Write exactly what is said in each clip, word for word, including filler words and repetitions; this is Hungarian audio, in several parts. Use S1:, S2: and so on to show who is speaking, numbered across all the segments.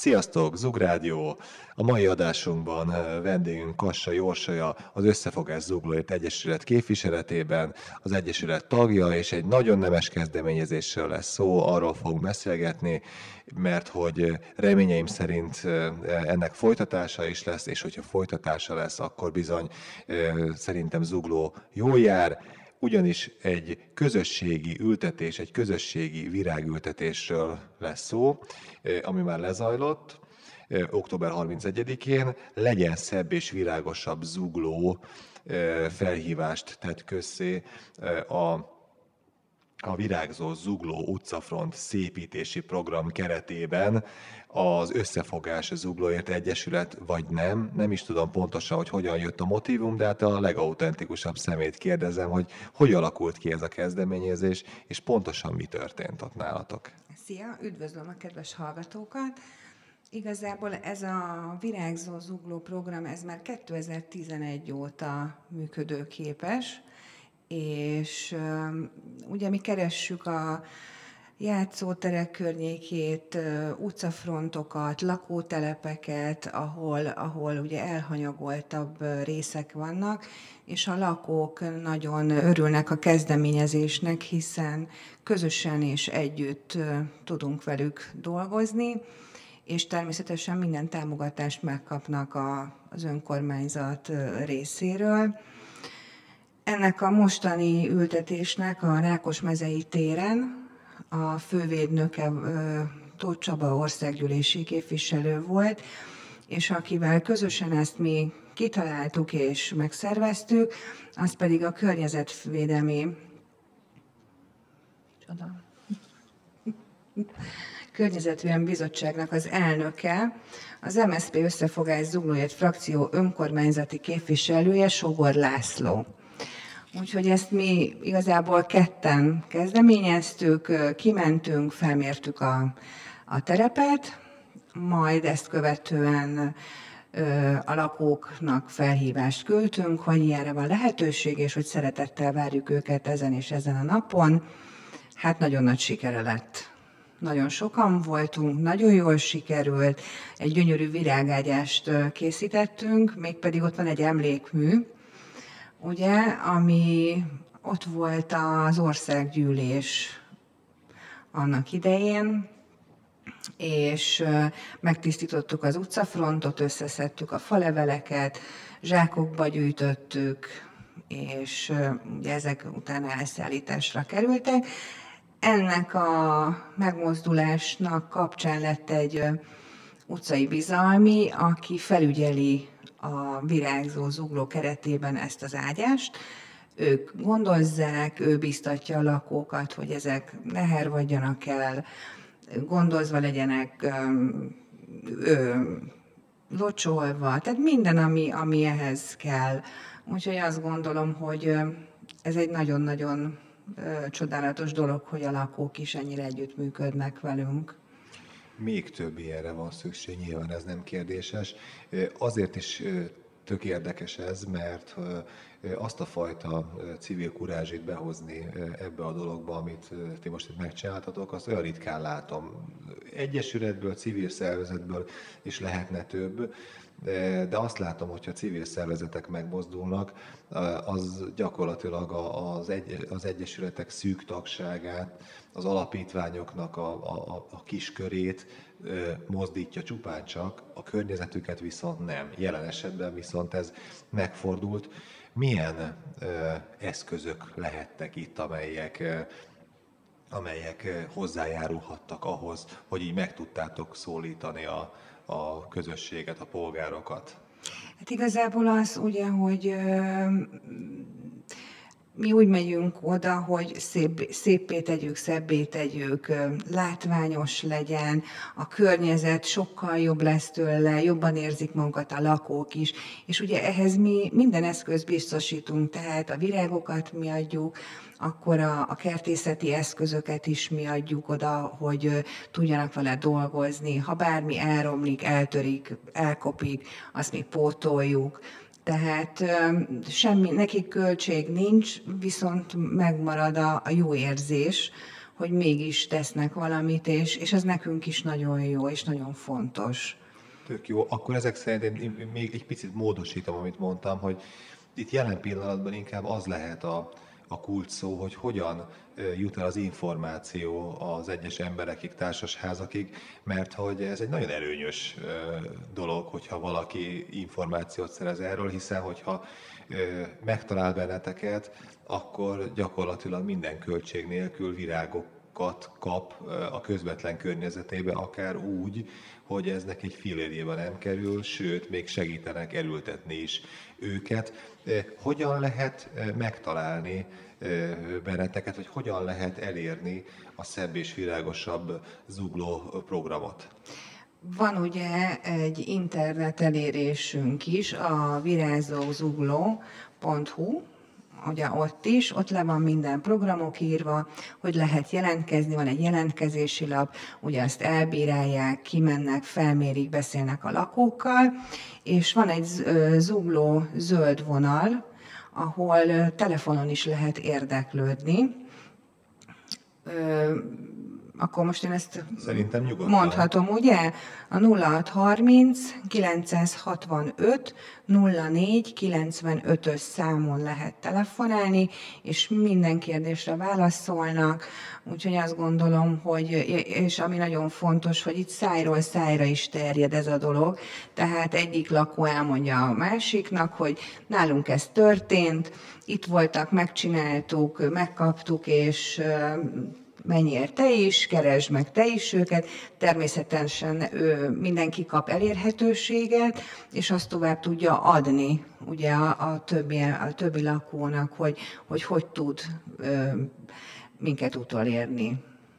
S1: Sziasztok, Zug Rádió! A mai adásunkban vendégünk Kassai Orsolya, az Összefogás Zuglóért Egyesület képviseletében, az Egyesület tagja, és egy nagyon nemes kezdeményezésről lesz szó, arról fogunk beszélgetni, mert hogy reményeim szerint ennek folytatása is lesz, és hogyha folytatása lesz, akkor bizony szerintem Zugló jól jár, ugyanis egy közösségi ültetés, egy közösségi virágültetésről lesz szó, ami már lezajlott október harmincegyedikén. Legyen szebb és virágosabb Zugló felhívást tett közzé a a Virágzó Zugló utcafront szépítési program keretében az Összefogás Zuglóért Egyesület, vagy nem, nem is tudom pontosan, hogy hogyan jött a motívum, de hát a legautentikusabb szemét kérdezem, hogy hogy alakult ki ez a kezdeményezés, és pontosan mi történt ott nálatok.
S2: Szia, üdvözlöm a kedves hallgatókat! Igazából ez a Virágzó Zugló program, ez már kétezer-tizenegy óta működőképes, és ugye mi keressük a játszóterek környékét, utcafrontokat, lakótelepeket, ahol, ahol ugye elhanyagoltabb részek vannak, és a lakók nagyon örülnek a kezdeményezésnek, hiszen közösen és együtt tudunk velük dolgozni, és természetesen minden támogatást megkapnak a, az önkormányzat részéről. Ennek a mostani ültetésnek a Rákosmezei téren a fővédnöke Tóth Csaba országgyűlési képviselő volt, és akivel közösen ezt mi kitaláltuk és megszerveztük, az pedig a Környezetvédelmi Környezetvédelmi Bizottságnak az elnöke, az em es zé pé Összefogás Zuglóért frakció önkormányzati képviselője, Sógor László. Úgyhogy ezt mi igazából ketten kezdeményeztük, kimentünk, felmértük a, a terepet, majd ezt követően ö, a lakóknak felhívást küldtünk, hogy ilyenre van lehetőség, és hogy szeretettel várjuk őket ezen és ezen a napon. Hát nagyon nagy sikere lett. Nagyon sokan voltunk, nagyon jól sikerült, egy gyönyörű virágágyást készítettünk, mégpedig ott van egy emlékmű, ugye, ami ott volt az országgyűlés annak idején, és megtisztítottuk az utcafrontot, összeszedtük a faleveleket, zsákokba gyűjtöttük, és ugye ezek utána elszállításra kerültek. Ennek a megmozdulásnak kapcsán lett egy utcai bizalmi, aki felügyeli a Virágzó Zugló keretében ezt az ágyást. Ők gondozzák, ő biztatja a lakókat, hogy ezek ne hervadjanak el, gondozva legyenek, ö, locsolva, tehát minden, ami, ami ehhez kell. Úgyhogy azt gondolom, hogy ez egy nagyon-nagyon csodálatos dolog, hogy a lakók is ennyire együttműködnek velünk.
S1: Még több ilyenre van szükség, nyilván ez nem kérdéses. Azért is tök érdekes ez, mert azt a fajta civil kurázsit behozni ebbe a dologba, amit ti most itt megcsináltatok, azt olyan ritkán látom. Egyesületből, civil szervezetből is lehetne több, de azt látom, hogyha civil szervezetek megmozdulnak, az gyakorlatilag az, egy, az egyesületek szűk tagságát, az alapítványoknak a, a, a kis körét mozdítja csupán csak, a környezetüket viszont nem. Jelen esetben viszont ez megfordult. Milyen eszközök lehettek itt, amelyek, amelyek hozzájárulhattak ahhoz, hogy így meg tudtátok szólítani a a közösséget, a polgárokat?
S2: Hát igazából az ugye, hogy ö, mi úgy megyünk oda, hogy szép, széppé tegyük, szebbé tegyük, látványos legyen, a környezet sokkal jobb lesz tőle, jobban érzik magukat a lakók is, és ugye ehhez mi minden eszközt biztosítunk, tehát a virágokat mi adjuk, akkor a, a kertészeti eszközöket is mi adjuk oda, hogy tudjanak vele dolgozni. Ha bármi elromlik, eltörik, elkopik, azt mi pótoljuk. Tehát semmi, nekik költség nincs, viszont megmarad a, a jó érzés, hogy mégis tesznek valamit, és, és ez nekünk is nagyon jó, és nagyon fontos.
S1: Tök jó. Akkor ezek szerint én még egy picit módosítom, amit mondtam, hogy itt jelen pillanatban inkább az lehet a, a kulcs szó, hogy hogyan jut el az információ az egyes emberekig, társasházakig, mert hogy ez egy nagyon előnyös dolog, hogyha valaki információt szerez erről, hiszen hogyha megtalál benneteket, akkor gyakorlatilag minden költség nélkül virágokat kap a közvetlen környezetébe, akár úgy, hogy ez neki egy fillérjébe nem kerül, sőt, még segítenek erőltetni is őket. Hogyan lehet megtalálni benneteket, vagy hogyan lehet elérni a szebb és virágosabb zugló programot?
S2: Van ugye egy internet elérésünk is, a virágzózugló pont hu, ugye ott is, ott le van minden programok írva, hogy lehet jelentkezni, van egy jelentkezési lap, ugye azt elbírálják, kimennek, felmérik, beszélnek a lakókkal, és van egy zugló zöld vonal, ahol telefonon is lehet érdeklődni. Akkor most én ezt
S1: szerintem nyugodtan
S2: mondhatom, ugye? A nulla hat harminc kilencszázhatvanöt nulla négy kilencvenötös számon lehet telefonálni, és minden kérdésre válaszolnak, úgyhogy azt gondolom, hogy, és ami nagyon fontos, hogy itt szájról szájra is terjed ez a dolog, tehát egyik lakó elmondja a másiknak, hogy nálunk ez történt, itt voltak, megcsináltuk, megkaptuk, és menjél te is, keresd meg te is őket, természetesen ő, mindenki kap elérhetőséget, és azt tovább tudja adni ugye a, a, többi, a többi lakónak, hogy hogy, hogy tud ö, minket utolérni.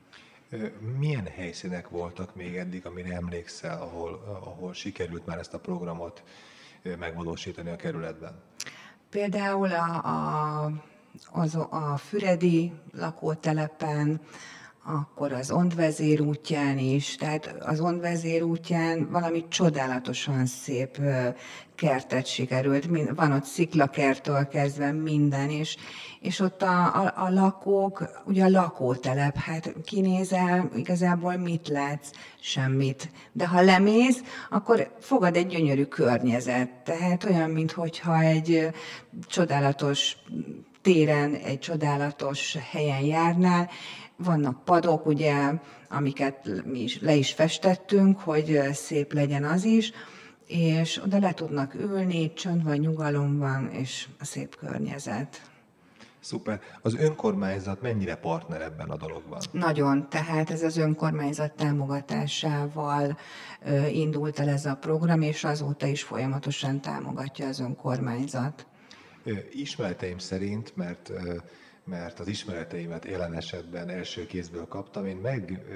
S1: Milyen helyszínek voltak még eddig, amire emlékszel, ahol, ahol sikerült már ezt a programot megvalósítani a kerületben?
S2: Például a, a Az a Füredi lakótelepen, akkor az Ondvezér útján is, tehát az Ondvezér útján valami csodálatosan szép kertet sikerült, van ott sziklakerttől kezdve minden, és, és ott a, a, a lakók, ugye a lakótelep, hát kinézel, igazából mit látsz? Semmit. De ha lemész, akkor fogad egy gyönyörű környezet, tehát olyan, minthogyha egy csodálatos téren, egy csodálatos helyen járnál. Vannak padok, ugye, amiket mi is, le is festettünk, hogy szép legyen az is, és oda le tudnak ülni, csönd van, nyugalom van, és a szép környezet.
S1: Szuper. Az önkormányzat mennyire partner ebben a dologban?
S2: Nagyon, tehát ez az önkormányzat támogatásával indult el ez a program, és azóta is folyamatosan támogatja az önkormányzat.
S1: Ismereteim szerint, mert, mert az ismereteimet jelen esetben első kézből kaptam, én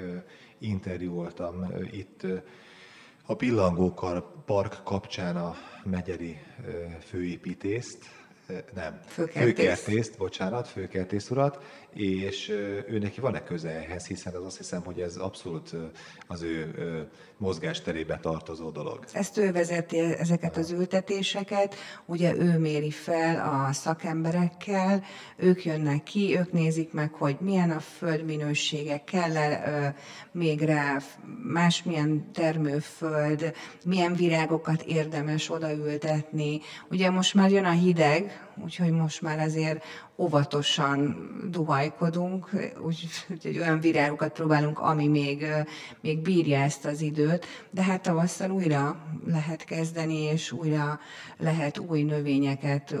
S1: meginterjúoltam itt a Pillangó Park kapcsán a megyeri főépítészt, nem,
S2: főkertész.
S1: főkertészt, bocsánat, főkertész urat, és ő neki van-e köze ehhez, hiszen az azt hiszem, hogy ez abszolút az ő mozgásterébe tartozó dolog.
S2: Ezt ő vezeti, ezeket az ültetéseket, ugye ő méri fel a szakemberekkel, ők jönnek ki, ők nézik meg, hogy milyen a földminősége, kell-e még rá másmilyen termőföld, milyen virágokat érdemes odaültetni. Ugye most már jön a hideg, úgyhogy most már azért óvatosan duhajkodunk, úgyhogy olyan virágokat próbálunk, ami még, még bírja ezt az időt, de hát tavasszal újra lehet kezdeni, és újra lehet új növényeket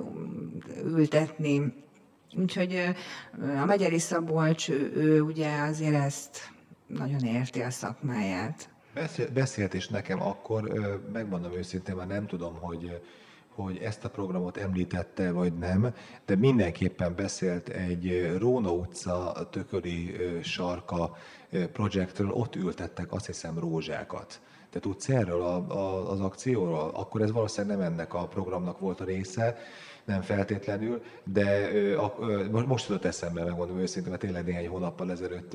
S2: ültetni. Úgyhogy a Megyeri Szabolcs, ő, ő ugye azért ezt nagyon érti a szakmáját.
S1: Beszélt is nekem akkor, megmondom őszintén, már nem tudom, hogy hogy ezt a programot említette, vagy nem, de mindenképpen beszélt egy Róna utca tököli sarka projektről, ott ültettek azt hiszem rózsákat. Te tudsz erről a, a, az akcióról? Akkor ez valószínűleg nem ennek a programnak volt a része, nem feltétlenül, de a, a, most tudott eszembe, megmondom őszintén, mert tényleg néhány hónappal ezelőtt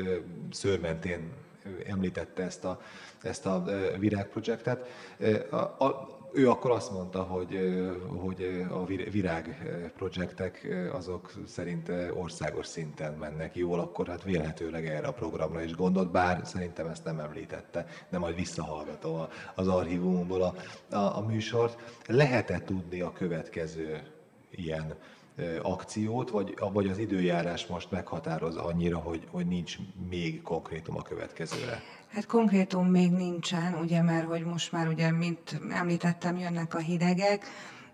S1: Szőrmentén említette ezt a, ezt a virágprojektet. A, a, ő akkor azt mondta, hogy, hogy a virág projektek azok szerint országos szinten mennek jól, akkor hát vélhetőleg erre a programra is gondolt, bár szerintem ezt nem említette, de majd visszahallgatom az archívumból a, a, a műsort. Lehet-e tudni a következő ilyen akciót, vagy, vagy az időjárás most meghatároz annyira, hogy, hogy nincs még konkrétum a következőre?
S2: Hát konkrétum még nincsen, ugye, mert hogy most már ugye, mint említettem, jönnek a hidegek,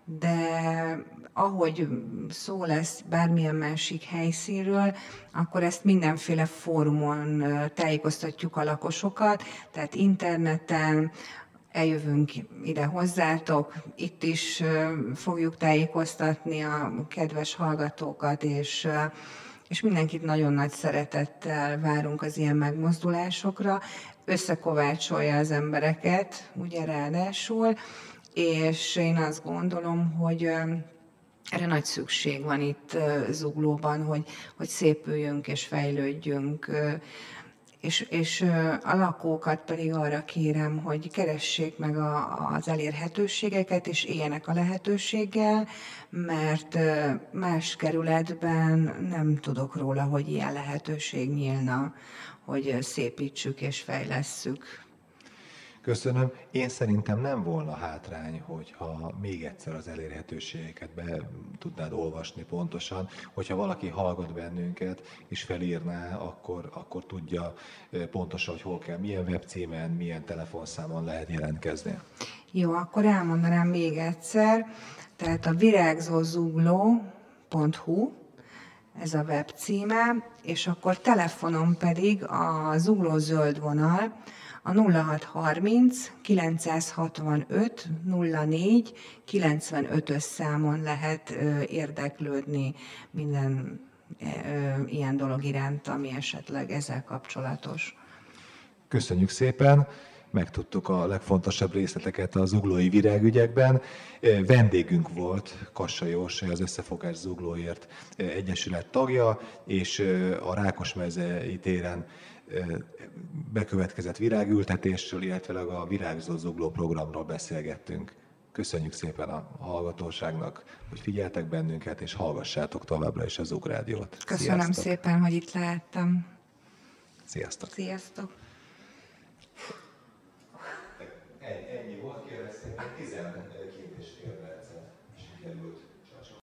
S2: de ahogy szó lesz bármilyen másik helyszínről, akkor ezt mindenféle fórumon tájékoztatjuk a lakosokat, tehát interneten, eljövünk ide hozzátok, itt is fogjuk tájékoztatni a kedves hallgatókat, és, és mindenkit nagyon nagy szeretettel várunk az ilyen megmozdulásokra. Összekovácsolja az embereket, ugye ráadásul, és én azt gondolom, hogy erre nagy szükség van itt Zuglóban, hogy, hogy szépüljünk és fejlődjünk. És, és a lakókat pedig arra kérem, hogy keressék meg a, az elérhetőségeket, és éljenek a lehetőséggel, mert más kerületben nem tudok róla, hogy ilyen lehetőség nyílna, hogy szépítsük és fejlesszük.
S1: Köszönöm. Én szerintem nem volna hátrány, hogyha még egyszer az elérhetőségeket be tudnád olvasni pontosan, hogyha valaki hallgat bennünket és felírná, akkor, akkor tudja pontosan, hogy hol kell, milyen webcímen, milyen telefonszámon lehet jelentkezni.
S2: Jó, akkor elmondanám még egyszer. Tehát a virágzózugló pont hu, ez a webcíme, és akkor telefonon pedig a Zugló zöld vonal, a nulla hat harminc kilencszázhatvanöt nulla négy kilencvenötös számon lehet ö, érdeklődni minden ö, ilyen dolog iránt, ami esetleg ezzel kapcsolatos.
S1: Köszönjük szépen! Megtudtuk a legfontosabb részleteket a zuglói virágügyekben. Vendégünk volt Kassai Orsolya, az Összefogás Zuglóért Egyesület tagja, és a Rákosmezei téren bekövetkezett virágültetésről, illetve a Virágzó Zugló programról beszélgettünk. Köszönjük szépen a hallgatóságnak, hogy figyeltek bennünket, és hallgassátok továbbra is a Zugrádiót.
S2: Köszönöm
S1: Sziasztok.
S2: szépen, hogy itt lehettem.
S1: Sziasztok!
S2: Sziasztok!
S1: Ennyi volt, kérlek szépen, tizenkét és fél percet sikerült.